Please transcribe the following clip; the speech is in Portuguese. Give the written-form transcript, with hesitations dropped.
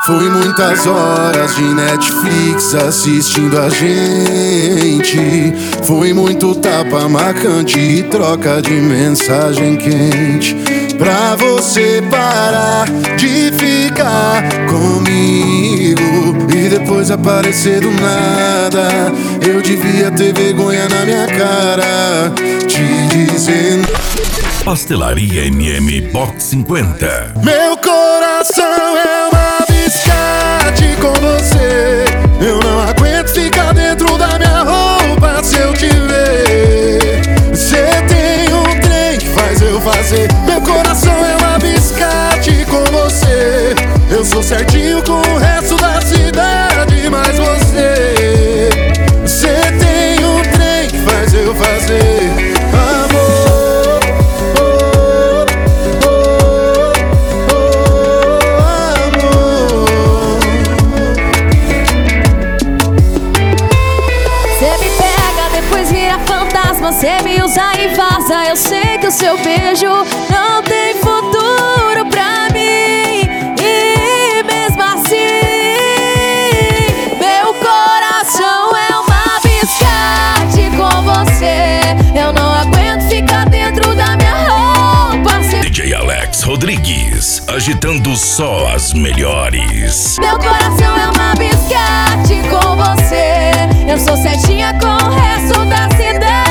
Foi muitas horas de Netflix assistindo a gente. Foi muito tapa marcante e troca de mensagem quente. Pra você parar de ficar comigo e depois aparecer do nada. Eu devia ter vergonha na minha cara te dizendo. Pastelaria MM Box 50. Meu coração é uma biscate com você. Eu não aguento ficar dentro da minha roupa se eu te ver. Você tem um trem que faz eu fazer. Meu coração é uma biscate com você. Eu sou certinho com o resto da cidade, mas você tem um trem que faz eu fazer. Amor, amor. Cê me pega, depois vira fantasma. Cê me usa e vaza. Eu sei que o seu beijo não tem futuro pra mim. E mesmo assim, meu coração é uma biscate com você. Eu não aguento ficar dentro da minha roupa. DJ Alex Rodrigues, agitando só as melhores. Meu coração é uma biscate com você. Eu sou certinha com o resto da cidade.